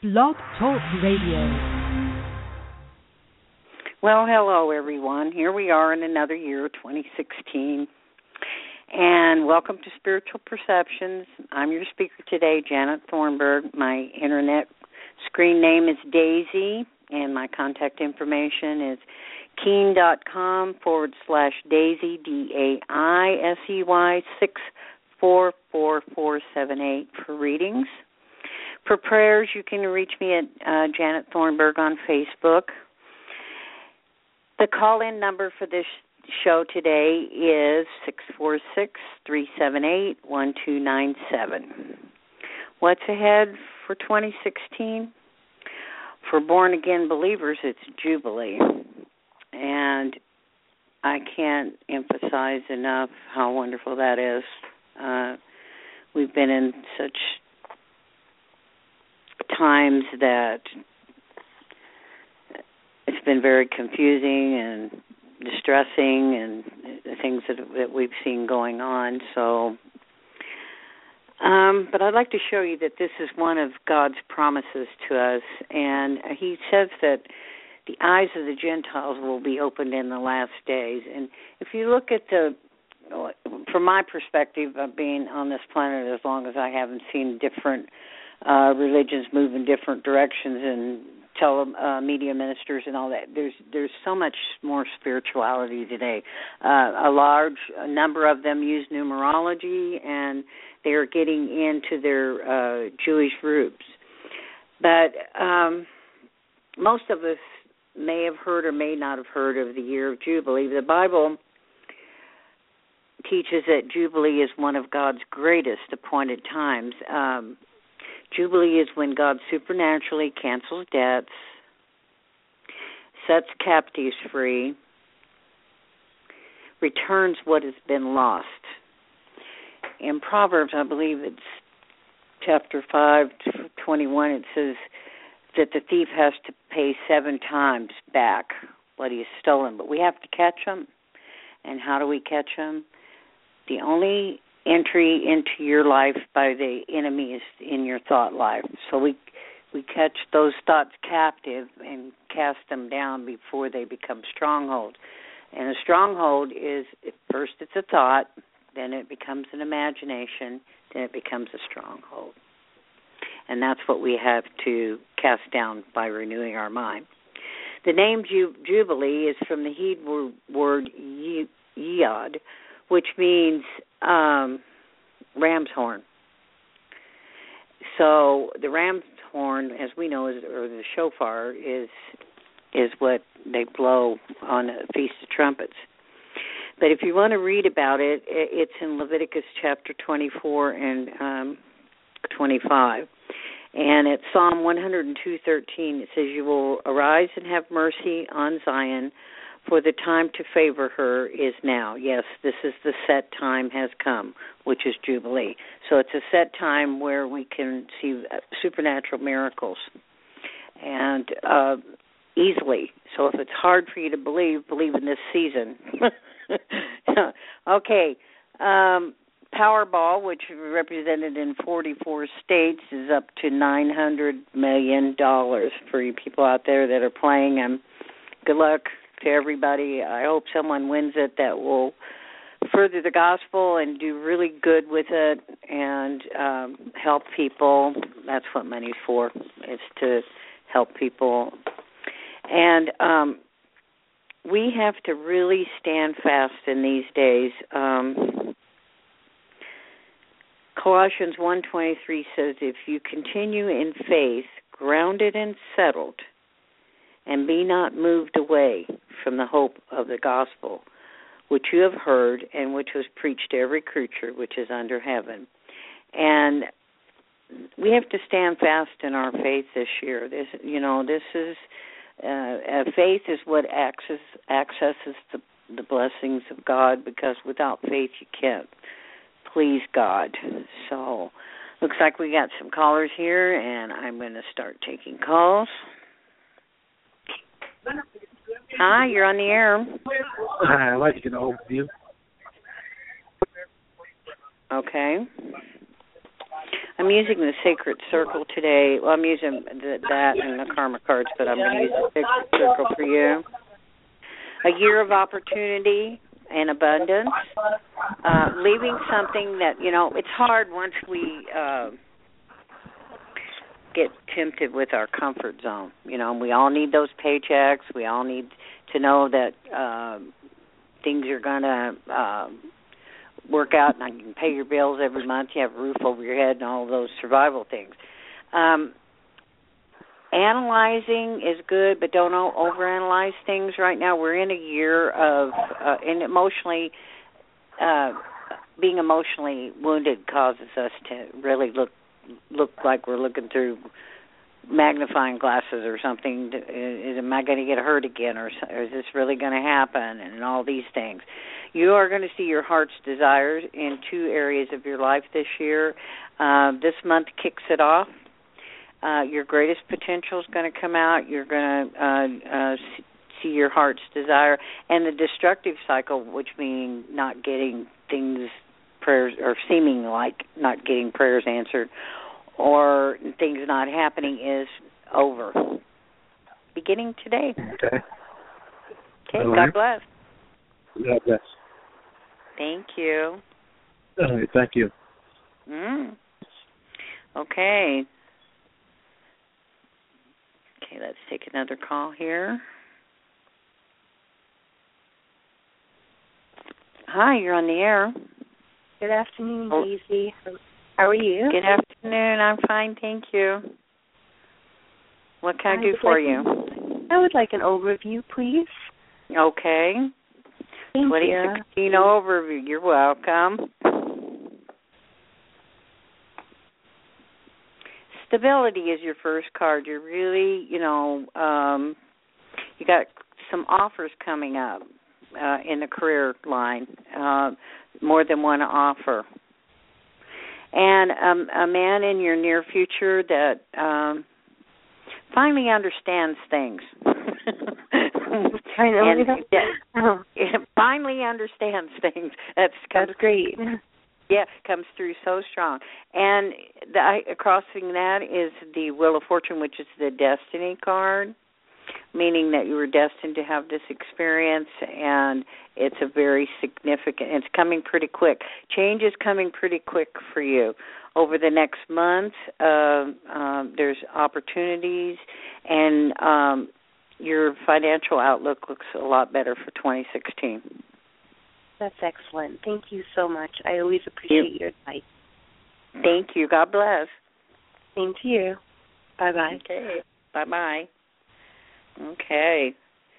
Blog Talk Radio. Well, hello, everyone. Here we are in another year, 2016. And welcome to Spiritual Perceptions. I'm your speaker today, Janet Thornburg. My internet screen name is Daisy, and my contact information is keen.com/Daisy, DAISEY 644478 for readings. For prayers, you can reach me at Janet Thornburg on Facebook. The call-in number for this show today is 646-378-1297. What's ahead for 2016? For born-again believers, it's Jubilee. And I can't emphasize enough how wonderful that is. We've been in such times that it's been very confusing and distressing, and the things that we've seen going on. So, but I'd like to show you that this is one of God's promises to us, and He says that the eyes of the Gentiles will be opened in the last days. And if you look at from my perspective of being on this planet as long as I haven't seen different religions move in different directions and media ministers and all that, there's so much more spirituality today. A large number of them use numerology, and they are getting into their Jewish roots. But most of us may have heard or may not have heard of the year of Jubilee. The Bible teaches that Jubilee is one of God's greatest appointed times. Jubilee is when God supernaturally cancels debts, sets captives free, returns what has been lost. In Proverbs, I believe it's chapter 5:21, it says that the thief has to pay 7 times back what he's stolen. But we have to catch him. And how do we catch him? The only entry into your life by the enemy is in your thought life. So we catch those thoughts captive and cast them down before they become strongholds. And a stronghold is, first it's a thought, then it becomes an imagination, then it becomes a stronghold. And that's what we have to cast down by renewing our mind. The name Jubilee is from the Hebrew word yod, which means ram's horn. So the ram's horn, as we know, or the shofar, is what they blow on the Feast of Trumpets. But if you want to read about it, it's in Leviticus chapter 24 and 25. And at Psalm 102:13, it says, "You will arise and have mercy on Zion, for the time to favor her is now." Yes, this is the set time has come, which is Jubilee. So it's a set time where we can see supernatural miracles, and easily. So if it's hard for you to believe in this season. Okay. Powerball, which is represented in 44 states, is up to $900 million for you people out there that are playing them. Good luck to everybody. I hope someone wins it that will further the gospel and do really good with it and help people. That's what money's for, is to help people. And we have to really stand fast in these days. Colossians 1:23 says, "If you continue in faith, grounded and settled, and be not moved away from the hope of the gospel, which you have heard and which was preached to every creature which is under heaven." And we have to stand fast in our faith this year. This is faith is what accesses the blessings of God, because without faith you can't please God. So, looks like we got some callers here, and I'm going to start taking calls. Hi, you're on the air. Hi, I'd like to get an overview. Okay. I'm using the Sacred Circle today. Well, I'm using that and the Karma cards, but I'm going to use the Sacred Circle for you. A year of opportunity and abundance. Leaving something that, it's hard once we get tempted with our comfort zone. We all need those paychecks. We all need to know that things are going to work out and you can pay your bills every month. You have a roof over your head and all those survival things. Analyzing is good, but don't overanalyze things right now. We're in a year of and emotionally being emotionally wounded causes us to really look like we're looking through magnifying glasses or something. Am I going to get hurt again, or is this really going to happen, and all these things. You are going to see your heart's desires in 2 areas of your life this year. This month kicks it off. Your greatest potential is going to come out. You're going to see your heart's desire. And the destructive cycle, which means not getting prayers, or seeming like not getting prayers answered, or things not happening, is over. Beginning today. Okay. Okay, God bless. God bless. Thank you. All right, thank you. Okay. Okay, let's take another call here. Hi, you're on the air. Good afternoon, Daisy. How are you? Good afternoon. I'm fine, thank you. What can I do for you? I would like an overview, please. Okay. Thank you. 2016 overview. You're welcome. Stability is your first card. You're really, you got some offers coming up in the career line, more than one offer. And a man in your near future that finally understands things. Finally understands things. That's great. Yeah, comes through so strong. And crossing that is the Wheel of Fortune, which is the Destiny card, meaning that you were destined to have this experience, and it's a very significant, it's coming pretty quick. Change is coming pretty quick for you. Over the next month, there's opportunities, and your financial outlook looks a lot better for 2016. That's excellent. Thank you so much. I always appreciate your advice. Thank you. God bless. Same to you. Bye-bye. Okay. Bye-bye. Okay.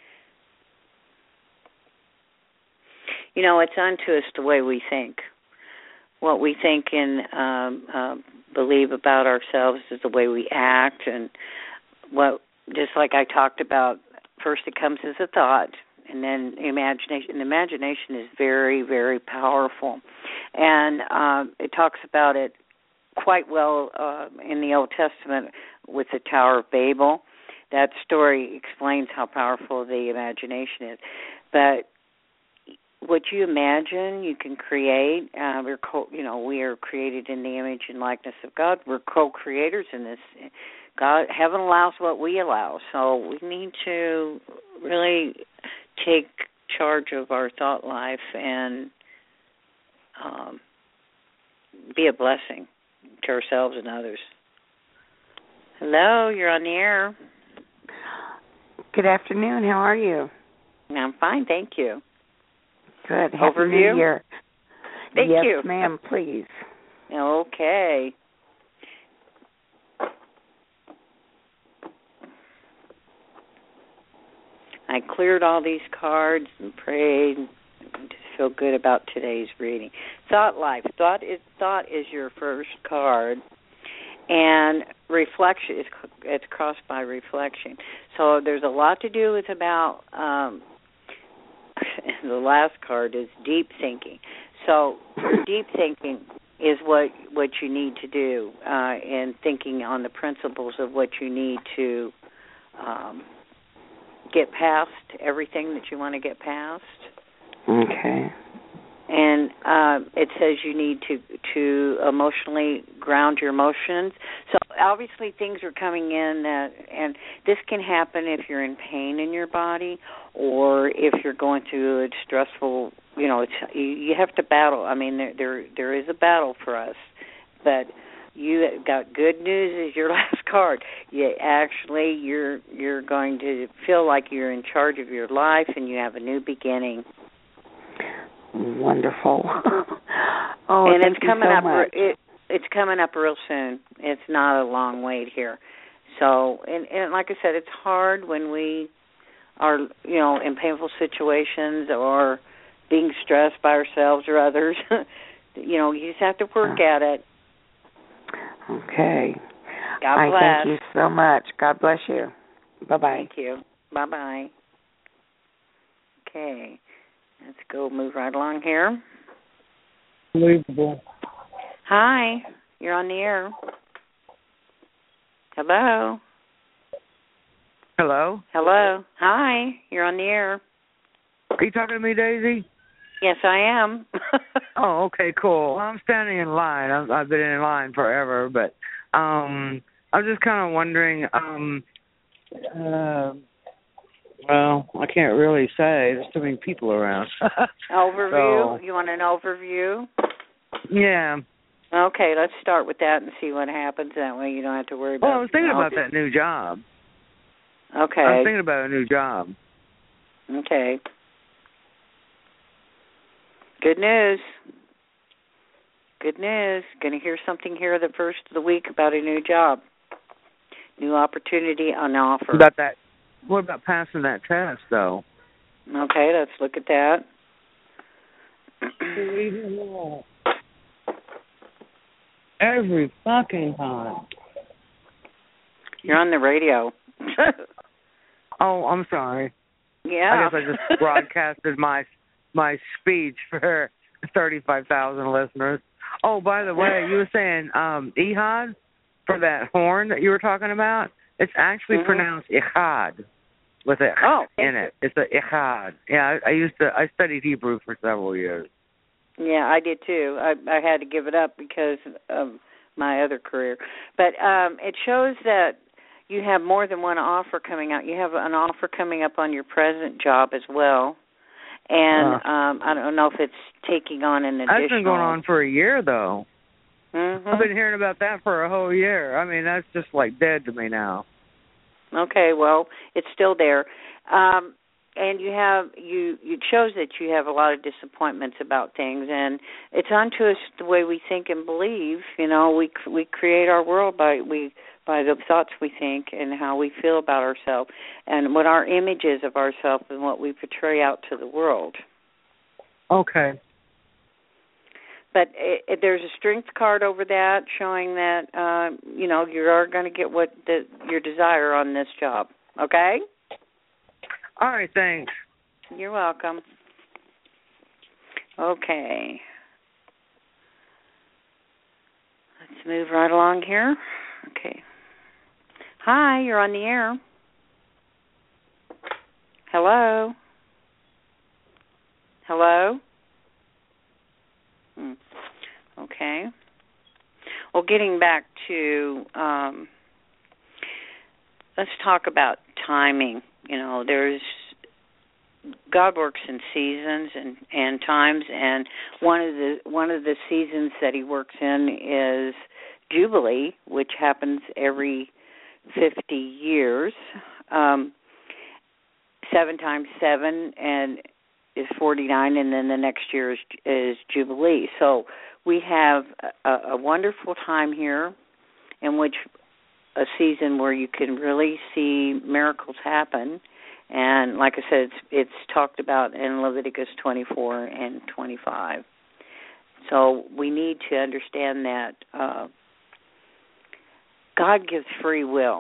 It's unto us the way we think. What we think and believe about ourselves is the way we act. And just like I talked about, first it comes as a thought, and then imagination. And imagination is very, very powerful. And it talks about it quite well in the Old Testament with the Tower of Babel. That story explains how powerful the imagination is. But what you imagine, you can create. We are created in the image and likeness of God. We're co-creators in this. Heaven allows what we allow. So we need to really take charge of our thought life and be a blessing to ourselves and others. Hello, you're on the air. Good afternoon. How are you? I'm fine, thank you. Good. Happy Overview? New Year. Thank you. Yes, ma'am, please. Okay. I cleared all these cards and prayed. I just feel good about today's reading. Thought life. Thought is your first card. And reflection, it's crossed by reflection. So there's a lot to do with about, the last card is deep thinking. So deep thinking is what you need to do in thinking on the principles of what you need to get past everything that you want to get past. Okay. And it says you need to emotionally ground your emotions. So obviously things are coming in and this can happen if you're in pain in your body or if you're going through a stressful, you have to battle. I mean, there is a battle for us, but you got good news as your last card. You're going to feel like you're in charge of your life and you have a new beginning. Wonderful. And it's coming up. Much. It's coming up real soon. It's not a long wait here. So, and like I said, it's hard when we are, in painful situations or being stressed by ourselves or others. You just have to work at it. Okay. God bless. Thank you so much. God bless you. Bye-bye. Thank you. Bye-bye. Okay. Let's go move right along here. Unbelievable. Hi. You're on the air. Hello. Hello? Hello. Hi. You're on the air. Are you talking to me, Daisy? Yes, I am. Oh, okay, cool. I'm standing in line. I've been in line forever, but I was just kind of wondering, well, I can't really say. There's too many people around. Overview? So, You want an overview? yeah. Okay, let's start with that and see what happens. That way you don't have to worry about it. Well, I was thinking about that new job. Okay. I was thinking about a new job. Okay. Good news. Good news. Going to hear something here the first of the week about a new job. New opportunity on offer. What about passing that test, though? Okay, let's look at that. Every fucking time. You're on the radio. Oh, I'm sorry. Yeah. I guess I just broadcasted my speech for 35,000 listeners. Oh, by the way, you were saying Ehad for that horn that you were talking about? It's actually pronounced Echad with an in it. It's a Echad. Yeah, I studied Hebrew for several years. Yeah, I did too. I had to give it up because of my other career. But it shows that you have more than one offer coming out. You have an offer coming up on your present job as well. And I don't know if it's taking on an additional... That's been going on for a year, though. Mm-hmm. I've been hearing about that for a whole year. I mean, that's just like dead to me now. Okay, well, it's still there. And it shows that you have a lot of disappointments about things, and it's onto us the way we think and believe. We create our world by the thoughts we think and how we feel about ourselves and what our image is of ourselves and what we portray out to the world. Okay. But there's a strength card over that showing that, you are going to get your desire on this job. Okay? All right, thanks. You're welcome. Okay. Let's move right along here. Okay. Hi, you're on the air. Hello? Hello? Okay. Well, getting back to, let's talk about timing. God works in seasons and times, and one of the seasons that He works in is Jubilee, which happens every 50 years. 7 times 7 and is 49, and then the next year is Jubilee. So we have a wonderful time here in which a season where you can really see miracles happen. And like I said, it's talked about in Leviticus 24 and 25. So we need to understand that God gives free will.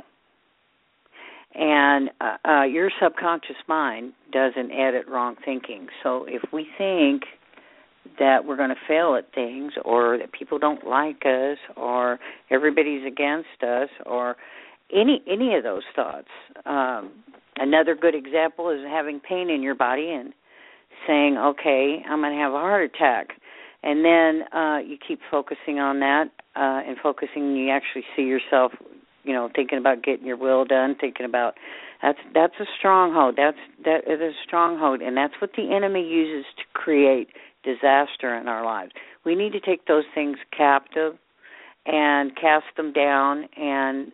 And your subconscious mind doesn't edit wrong thinking. So if we think that we're going to fail at things, or that people don't like us, or everybody's against us, or any of those thoughts. Another good example is having pain in your body and saying, okay, I'm going to have a heart attack. And then you keep focusing on that and focusing, you actually see yourself, thinking about getting your will done, thinking about that's a stronghold. That is a stronghold, and that's what the enemy uses to create disaster in our lives. We need to take those things captive and cast them down and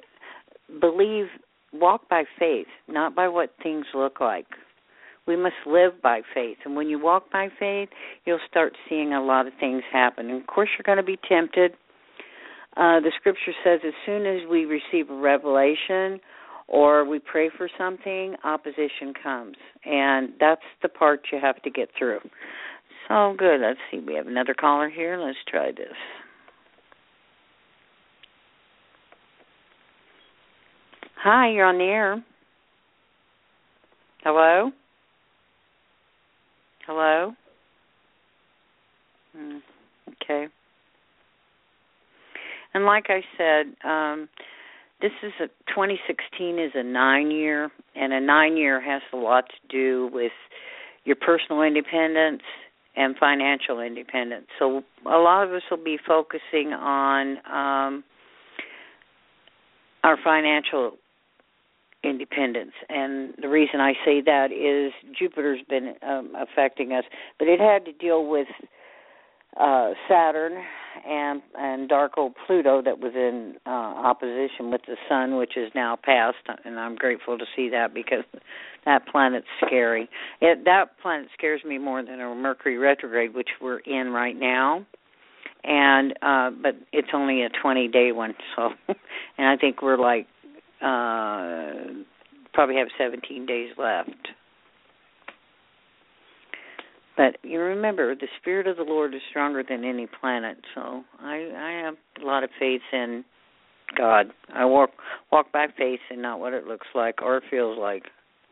walk by faith, not by what things look like. We must live by faith. And when you walk by faith, you'll start seeing a lot of things happen. And, of course, you're going to be tempted. The Scripture says as soon as we receive a revelation or we pray for something, opposition comes. And that's the part you have to get through. So, good. Let's see. We have another caller here. Let's try this. Hi, you're on the air. Hello? Hello? Okay. And like I said, 2016 is a 9-year, and a 9-year has a lot to do with your personal independence and financial independence. So a lot of us will be focusing on our financial independence. And the reason I say that is Jupiter's been affecting us, but it had to deal with Saturn and dark old Pluto that was in opposition with the Sun, which is now past, and I'm grateful to see that because that planet's scary. That planet scares me more than a Mercury retrograde, which we're in right now. And but it's only a 20-day one, so and I think we're like probably have 17 days left. But you remember, the Spirit of the Lord is stronger than any planet, so I have a lot of faith in God. I walk by faith and not what it looks like or feels like.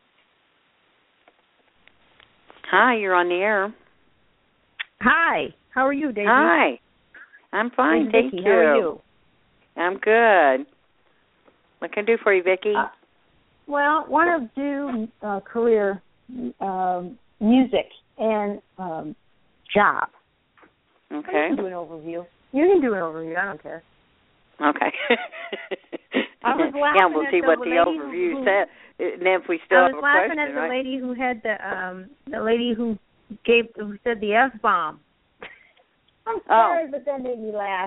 Hi, you're on the air. Hi, how are you, Daisy? Hi, I'm fine, thank you. How are you? I'm good. What can I do for you, Vicki? Well, want to do career, music, and job. Okay. You can do an overview. You can do an overview. I don't care. Okay. I was laughing yeah, we'll at see the what the lady overview said, and then if we still have a question, I was laughing at the lady who had the lady who said the F-bomb. I'm sorry, but that made me laugh.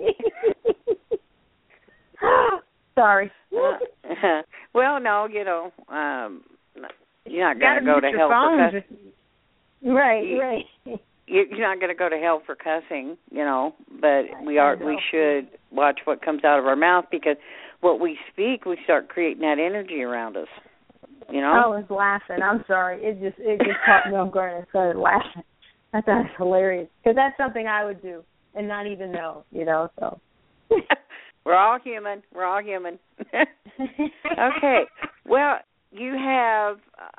Sorry. Well, no, you're not going to go to hell for cussing. Right. You're not going to go to hell for cussing, but we should watch what comes out of our mouth, because what we speak, we start creating that energy around us. I was laughing. I'm sorry. It just caught me off guard and I started laughing. I thought it was hilarious, because that's something I would do and not even know, so. We're all human. Okay. Well, you have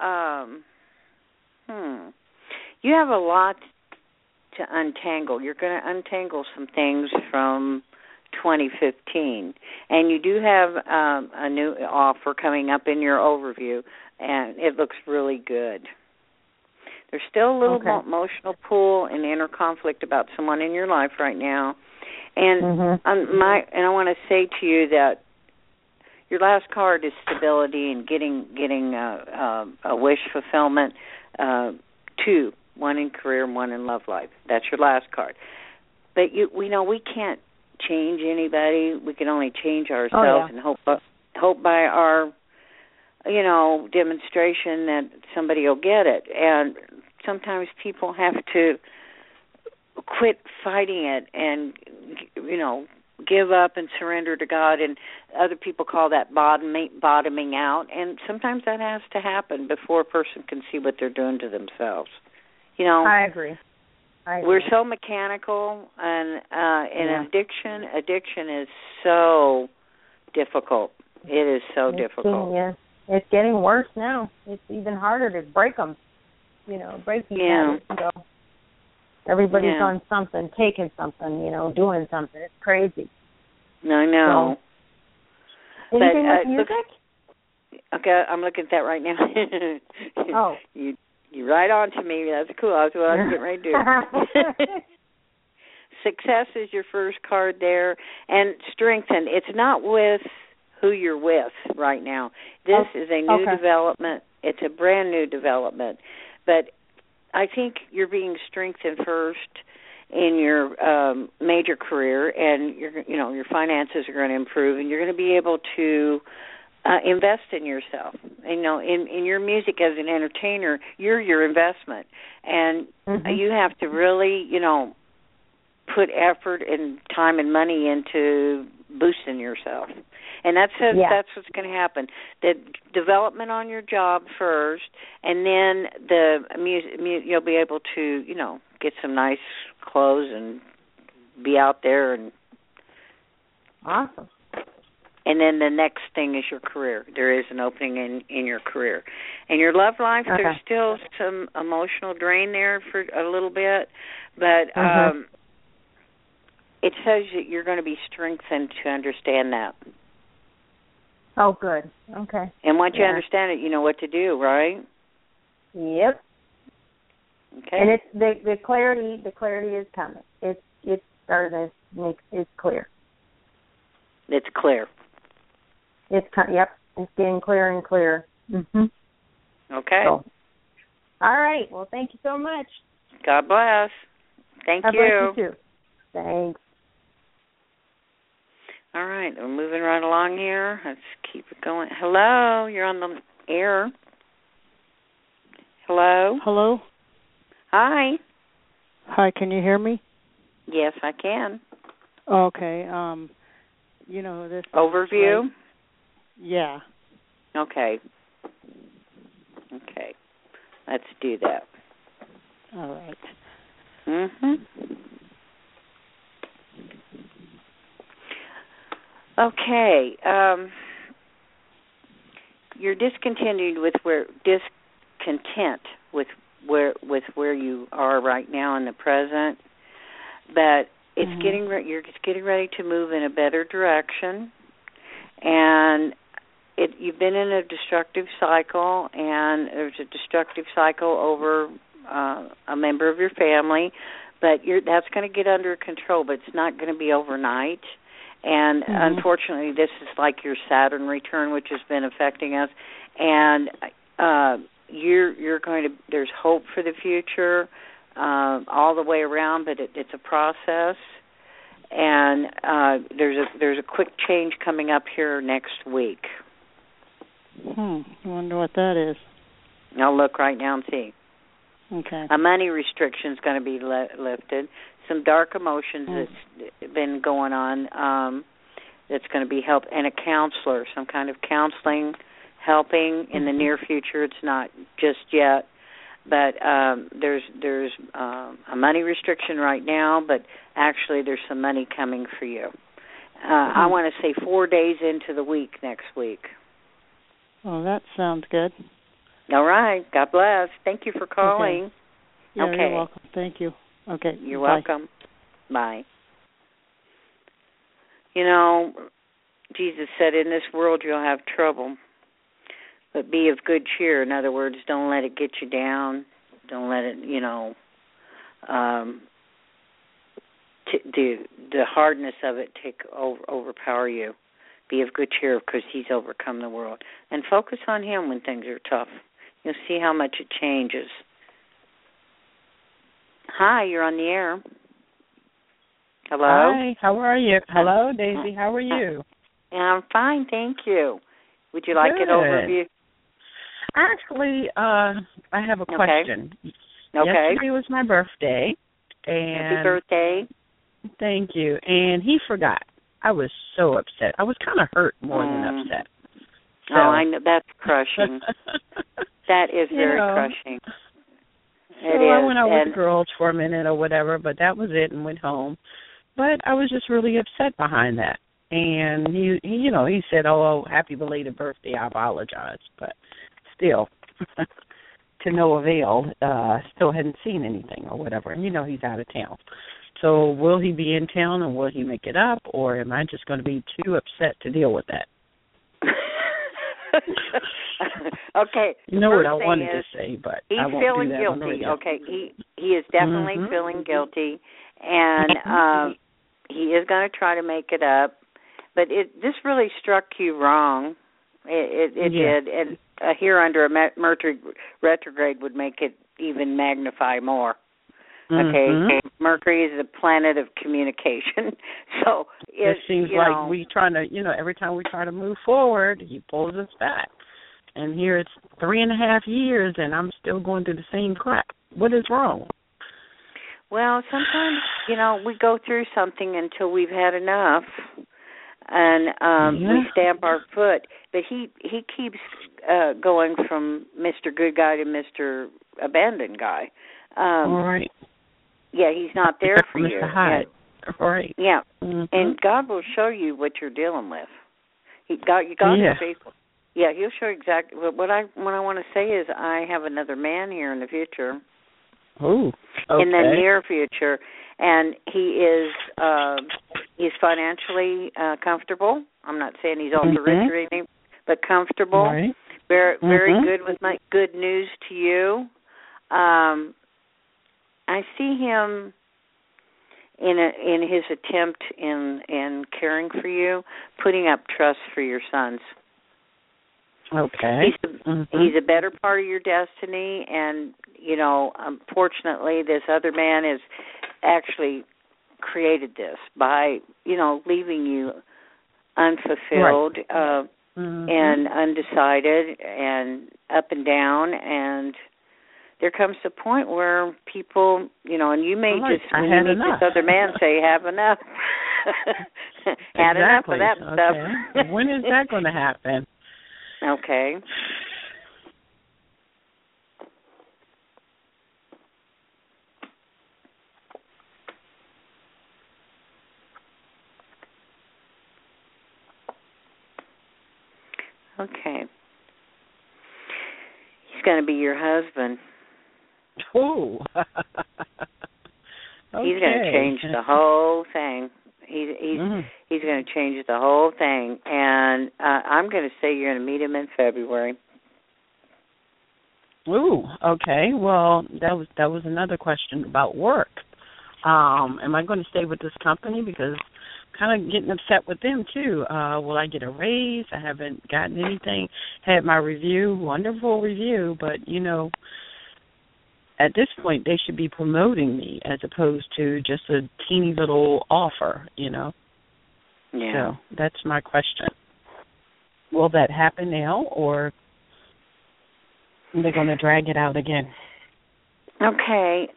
you have a lot to untangle. You're going to untangle some things from 2015, and you do have a new offer coming up in your overview, and it looks really good. There's still a little emotional pull and inner conflict about someone in your life right now. And I want to say to you that your last card is stability and getting a wish fulfillment. 2, one in career and one in love life. That's your last card. But we know we can't change anybody. We can only change ourselves and hope by our demonstration that somebody will get it. And sometimes people have to quit fighting it and give up and surrender to God, and other people call that bottoming out, and sometimes that has to happen before a person can see what they're doing to themselves. I agree. We're so mechanical, and addiction is so difficult. It is so difficult. It's getting worse now. It's even harder to break them, break these habits. So everybody's on something, taking something, doing something. It's crazy. I know. So, anything with music? Okay, I'm looking at that right now. Oh. You You're right on to me. That's cool. That's what I was getting ready to do. Success is your first card there. And strengthen. It's not with who you're with right now. This is a new development. It's a brand new development. But I think you're being strengthened first in your major career, and your finances are going to improve, and you're going to be able to invest in yourself. In your music as an entertainer, you're your investment, and you have to really, put effort and time and money into boosting yourself. And that's what's going to happen. The development on your job first, and then the music. You'll be able to, get some nice clothes and be out there. And awesome. And then the next thing is your career. There is an opening in your career. And your love life, there's still some emotional drain there for a little bit, but it says that you're going to be strengthened to understand that. Oh, good. Okay. And once you understand it, you know what to do, right? Yep. Okay. And it's the clarity. The clarity is coming. It's starting to make it's clear. It's clear. It's getting clearer and clearer. Okay. So, all right. Well, thank you so much. God bless. Thank you. God bless you too. Thanks. All right, we're moving right along here. Let's keep it going. Hello, you're on the air. Hello? Hello? Hi. Hi, can you hear me? Yes, I can. Okay, this... Overview? Like, yeah. Okay. Let's do that. All right. Okay. You're discontent with where you are right now in the present, but it's you're just getting ready to move in a better direction, and you've been in a destructive cycle, and there's a destructive cycle over a member of your family, but that's going to get under control, but it's not going to be overnight. And unfortunately, this is like your Saturn return, which has been affecting us. And you're going to. There's hope for the future, all the way around, but it's a process. And there's a quick change coming up here next week. I wonder what that is. I'll look right now and see. Okay. A money restriction is going to be lifted. Some dark emotions that's been going on that's going to be helped, and a counselor, some kind of counseling helping in the near future. It's not just yet, but there's a money restriction right now, but actually there's some money coming for you. I want to say 4 days into the week next week. Oh, that sounds good. All right. God bless. Thank you for calling. Okay. Yeah, okay. You're welcome. Thank you. Okay. You're Bye. welcome. Bye. Jesus said, in this world you'll have trouble, but be of good cheer. In other words, don't let it get you down. Don't let it, the hardness of it overpower you. Be of good cheer because he's overcome the world. And focus on him when things are tough. You'll see how much it changes. Hi, you're on the air. Hello? Hi, how are you? Hello, Daisy, how are you? I'm fine, thank you. Would you like Good. an overview? Actually, I have a question. Okay. Yesterday was my birthday. And happy birthday. Thank you. And he forgot. I was so upset. I was kind of hurt more than upset. So. Oh, I know. That's crushing. That is very crushing. So I went out with the girls for a minute or whatever, but that was it and went home. But I was just really upset behind that. And he said, "Oh, happy belated birthday. I apologize." But still, to no avail. Still hadn't seen anything or whatever. And he's out of town. So will he be in town and will he make it up, or am I just going to be too upset to deal with that? Okay. You know what I First wanted thing to is, say, but he's I won't feeling do that on the guilty. radio. Okay, he is definitely feeling guilty, and he is going to try to make it up. But this really struck you wrong. It did, and here under a Mercury retrograde would make it even magnify more. Okay, Mercury is the planet of communication, so it seems like we trying to, every time we try to move forward, he pulls us back. And here it's 3.5 years, and I'm still going through the same crap. What is wrong? Well, sometimes we go through something until we've had enough, and we stamp our foot. But he keeps going from Mr. Good Guy to Mr. Abandoned Guy. All right. Yeah, he's not there for you. Mr. Hyde. Right. Yeah, and God will show you what you're dealing with. God is faithful. Yeah, he'll show you exactly what I want to say is I have another man here in the future. Oh, okay. In the near future, and he is he's financially comfortable. I'm not saying he's ultra rich or anything, but comfortable. Right. Very good with my good news to you. I see him in his attempt in caring for you, putting up trust for your sons. Okay. He's a better part of your destiny, and unfortunately, this other man has actually created this by leaving you unfulfilled and undecided and up and down, and there comes a point where people, and you may when you meet this other man, say, have enough. Had enough of that stuff. When is that going to happen? Okay. Okay. He's going to be your husband. Oh. Okay. He's going to change the whole thing. He's going to change the whole thing, and I'm going to say you're going to meet him in February. Ooh, okay. Well, that was another question about work. Am I going to stay with this company? Because I'm kind of getting upset with them too. Will I get a raise? I haven't gotten anything. Had my review, wonderful review, but at this point they should be promoting me as opposed to just a teeny little offer, Yeah. So that's my question. Will that happen now, or are they going to drag it out again? Okay.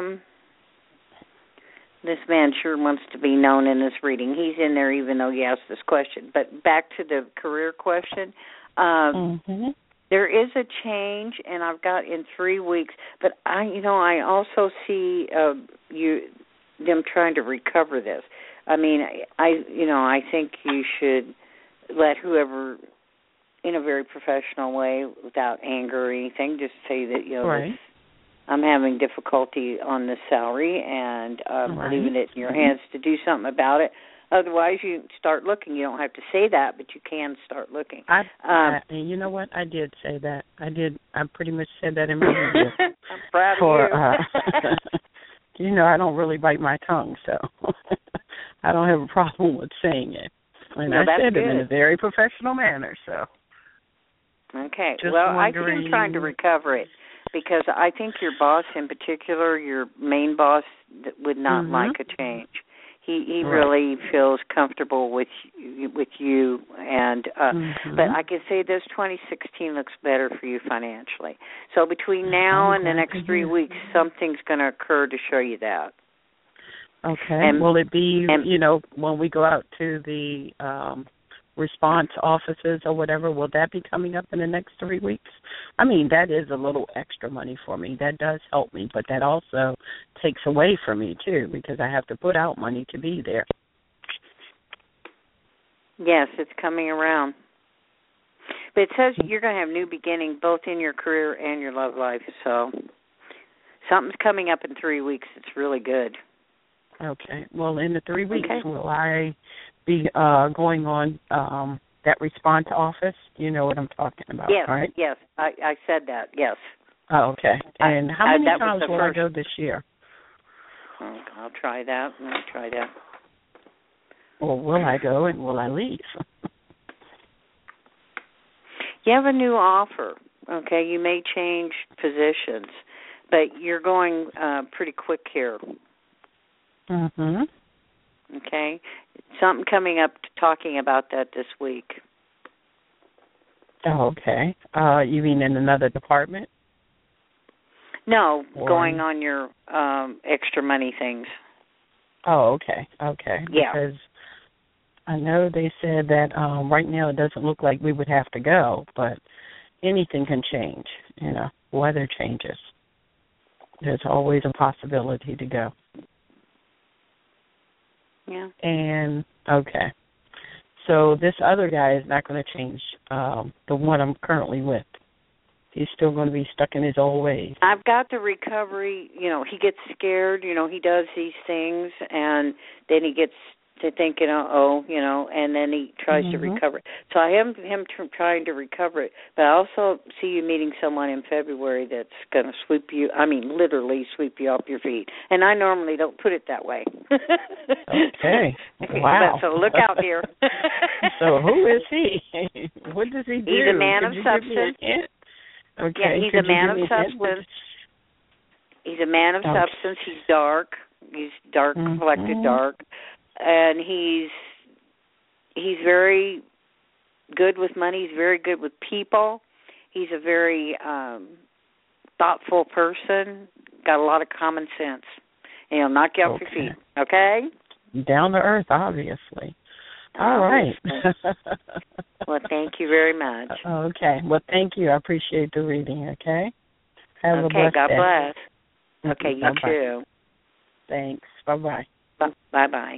This man sure wants to be known in this reading. He's in there even though he asked this question. But back to the career question. There is a change, and I've got in 3 weeks. But I also see them trying to recover this. I mean, I think you should let whoever, in a very professional way, without anger or anything, just say that I'm having difficulty on this salary, and leaving it in your hands to do something about it. Otherwise, you start looking. You don't have to say that, but you can start looking. And you know what? I did say that. I did. I pretty much said that in my video. I'm proud of you. I don't really bite my tongue, so I don't have a problem with saying it. And I said it in a very professional manner, so. Okay. Just well, wondering. I think I'm trying to recover it because I think your boss in particular, your main boss, would not like a change. He really feels comfortable with you, and but I can say this 2016 looks better for you financially. So between now and the next 3 weeks, something's going to occur to show you that. Okay. And will it be, when we go out to the response offices or whatever, will that be coming up in the next 3 weeks? I mean, that is a little extra money for me. That does help me, but that also takes away from me, too, because I have to put out money to be there. Yes, it's coming around. But it says you're going to have new beginning both in your career and your love life, so something's coming up in 3 weeks. It's really good. Okay. Well, in the 3 weeks, will I be going on that response office. You know what I'm talking about, yes, right? Yes, I said that, yes. Oh, okay. And how many times will I first. go this year? I'll try that. Or will I go and will I leave? You have a new offer, okay? You may change positions, but you're going pretty quick here. Mm-hmm. Okay? Something coming up talking about that this week. Oh, okay. You mean in another department? No, going on your extra money things. Oh, okay. Okay. Yeah. Because I know they said that right now it doesn't look like we would have to go, but anything can change. You know, weather changes. There's always a possibility to go. Yeah. And, okay. So this other guy is not going to change, the one I'm currently with. He's still going to be stuck in his old ways. I've got the recovery, you know, he gets scared, you know, he does these things, and then he gets to thinking, you know, and then he tries to recover it. So I am trying to recover it, but I also see you meeting someone in February that's going to sweep you, literally sweep you off your feet. And I normally don't put it that way. Okay. Wow. So look out, dear. So who is he? What does he do? He's a man of substance. Okay. Yeah, he's a man of substance. He's a man of substance. He's dark. He's dark, collected dark. And he's very good with money. He's very good with people. He's a very thoughtful person. Got a lot of common sense. And he'll knock you off your feet. Okay? Down to earth, obviously. All right. Well, thank you very much. Okay. Well, thank you. I appreciate the reading, okay? Have a blessed God day. bless. Okay, you too. Thanks. Bye-bye. Bye-bye.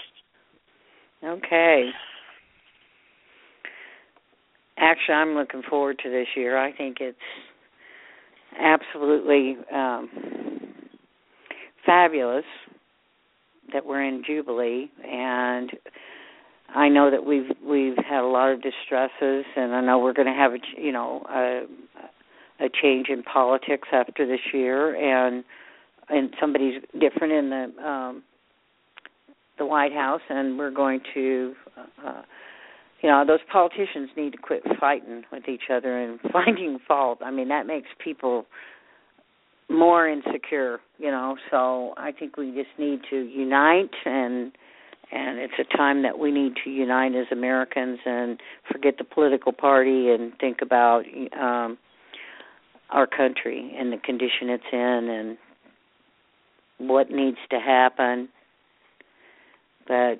Okay. Actually, I'm looking forward to this year. I think it's absolutely fabulous that we're in Jubilee, and I know that we've had a lot of distresses, and I know we're going to have a change in politics after this year, and somebody's different in the White House, and we're going to, those politicians need to quit fighting with each other and finding fault. I mean, that makes people more insecure, so I think we just need to unite, and it's a time that we need to unite as Americans and forget the political party and think about our country and the condition it's in and what needs to happen. But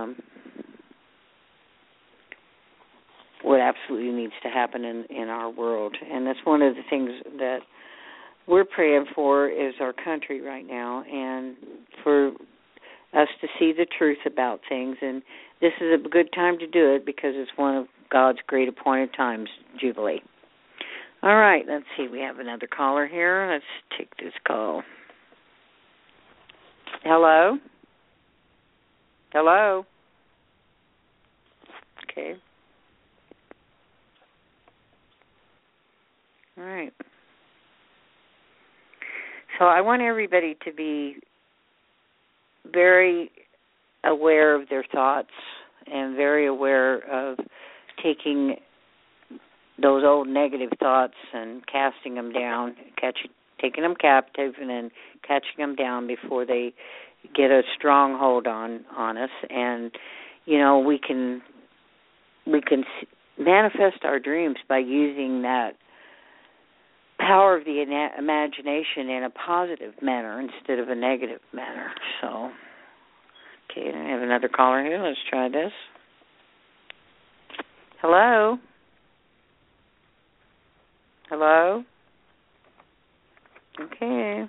what absolutely needs to happen in our world. And that's one of the things that we're praying for is our country right now, and for us to see the truth about things. And this is a good time to do it because it's one of God's great appointed times, Jubilee. All right, let's see. We have another caller here. Let's take this call. Hello? Hello? Okay. All right. So I want everybody to be very aware of their thoughts and very aware of taking those old negative thoughts and casting them down, taking them captive and then catching them down before they get a stronghold on us. And, we can manifest our dreams by using that power of the imagination in a positive manner instead of a negative manner. So, okay, I have another caller here. Let's try this. Hello? Hello? Okay.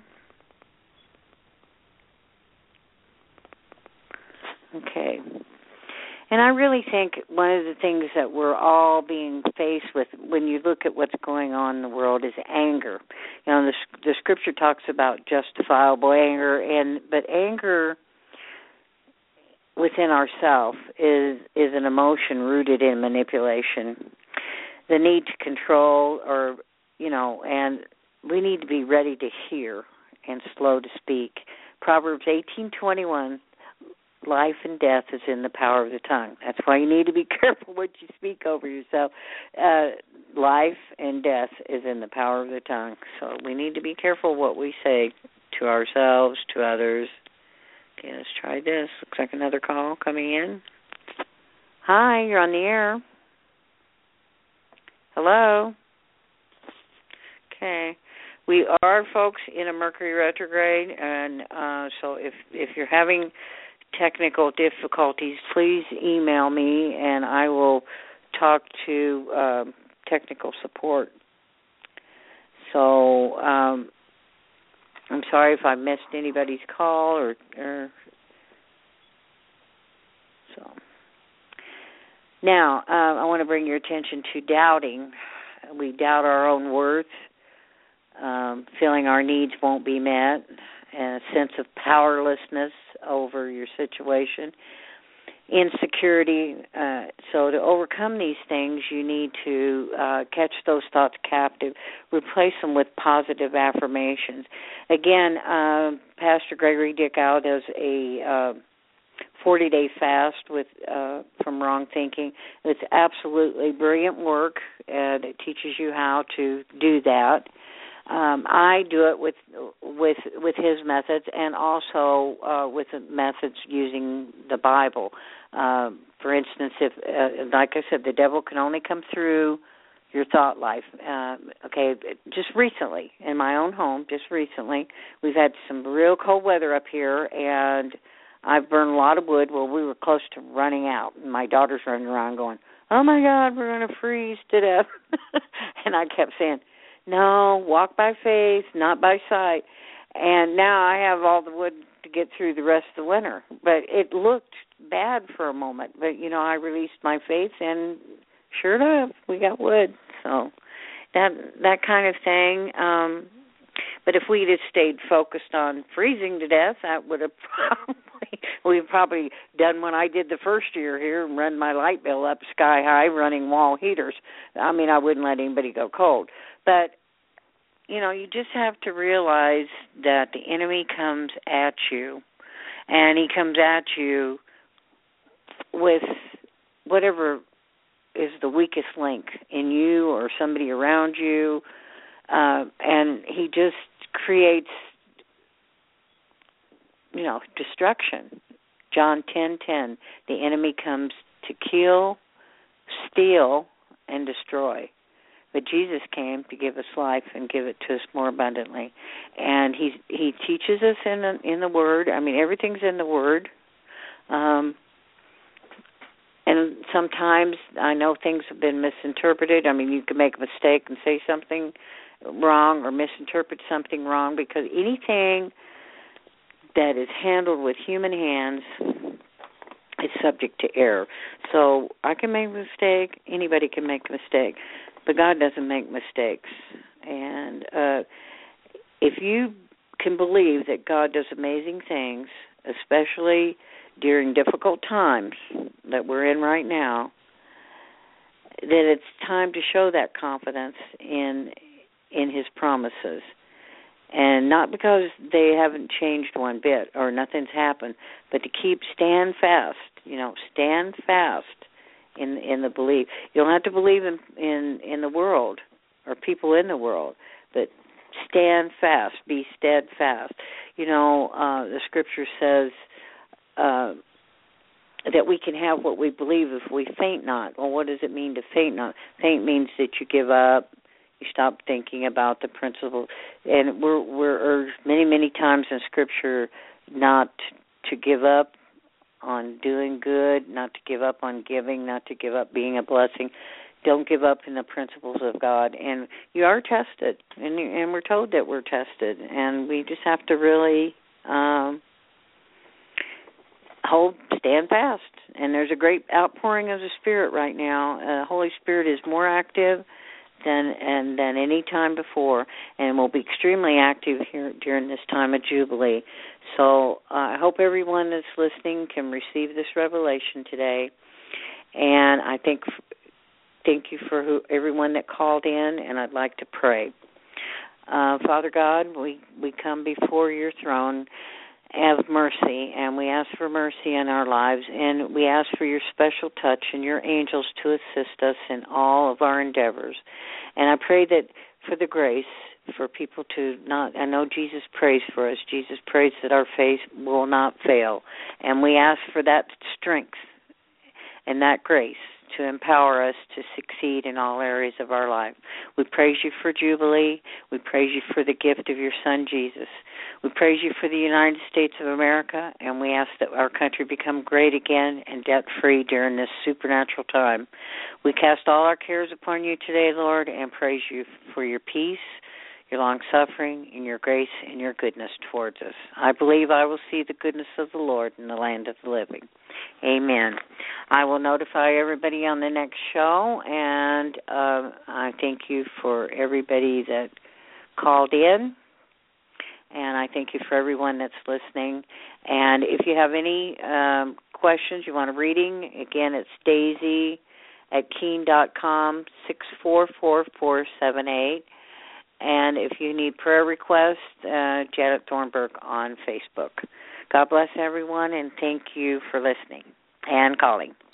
Okay. And I really think one of the things that we're all being faced with when you look at what's going on in the world is anger. The scripture talks about justifiable anger, but anger within ourselves is an emotion rooted in manipulation. The need to control, or and we need to be ready to hear and slow to speak. Proverbs 18:21, life and death is in the power of the tongue. That's why you need to be careful what you speak over yourself. Life and death is in the power of the tongue. So we need to be careful what we say to ourselves, to others. Okay, let's try this. Looks like another call coming in. Hi, you're on the air. Hello. Okay. We are, folks, in a Mercury retrograde, and so if you're having technical difficulties, please email me, and I will talk to technical support. So I'm sorry if I missed anybody's call or so. Now, I want to bring your attention to doubting. We doubt our own worth, feeling our needs won't be met, and a sense of powerlessness over your situation, insecurity. So to overcome these things, you need to catch those thoughts captive, replace them with positive affirmations. Again, Pastor Gregory Dickow does a 40-day fast with from wrong thinking. It's absolutely brilliant work, and it teaches you how to do that. I do it with his methods, and also with the methods using the Bible. For instance, if like I said, the devil can only come through your thought life. Just recently, in my own home, we've had some real cold weather up here, and I've burned a lot of wood. Well, we were close to running out, and my daughter's running around going, "Oh my God, we're going to freeze to death." And I kept saying, "No, walk by faith, not by sight." And now I have all the wood to get through the rest of the winter. But it looked bad for a moment. But, I released my faith, and sure enough, we got wood. So that kind of thing. But if we'd have stayed focused on freezing to death, that would have we've probably done what I did the first year here and run my light bill up sky high running wall heaters. I mean, I wouldn't let anybody go cold. But, you just have to realize that the enemy comes at you, and he comes at you with whatever is the weakest link in you or somebody around you, and he just creates, destruction. John 10:10, the enemy comes to kill, steal, and destroy. But Jesus came to give us life and give it to us more abundantly. And he teaches us in the Word. I mean, everything's in the Word. And sometimes I know things have been misinterpreted. I mean, you can make a mistake and say something wrong or misinterpret something wrong, because anything that is handled with human hands is subject to error. So I can make a mistake. Anybody can make a mistake. But God doesn't make mistakes. And if you can believe that God does amazing things, especially during difficult times that we're in right now, that it's time to show that confidence in His promises. And not because they haven't changed one bit or nothing's happened, but to stand fast, stand fast in the belief. You don't have to believe in the world or people in the world, but stand fast, be steadfast. The Scripture says that we can have what we believe if we faint not. Well, what does it mean to faint not? Faint means that you give up, you stop thinking about the principle. And we're urged many, many times in Scripture not to give up on doing good, not to give up on giving, not to give up being a blessing. Don't give up in the principles of God. And you are tested, and we're told that we're tested. And we just have to really stand fast. And there's a great outpouring of the Spirit right now. Holy Spirit is more active than any time before, and we'll be extremely active here during this time of Jubilee. So I hope everyone that's listening can receive this revelation today. And I thank you for everyone that called in, and I'd like to pray. Father God, we come before your throne of mercy, and we ask for mercy in our lives, and we ask for your special touch and your angels to assist us in all of our endeavors. And I pray that for the grace for people to not, I know Jesus prays for us. Jesus prays that our faith will not fail, and we ask for that strength and that grace to empower us to succeed in all areas of our life. We praise you for Jubilee. We praise you for the gift of your Son, Jesus. We praise you for the United States of America, and we ask that our country become great again and debt-free during this supernatural time. We cast all our cares upon you today, Lord, and praise you for your peace, your long-suffering, and your grace and your goodness towards us. I believe I will see the goodness of the Lord in the land of the living. Amen. I will notify everybody on the next show, and I thank you for everybody that called in, and I thank you for everyone that's listening. And if you have any questions, you want a reading, again, it's Daisy at Keen.com, 644478. And if you need prayer requests, Janet Thornburg on Facebook. God bless everyone, and thank you for listening and calling.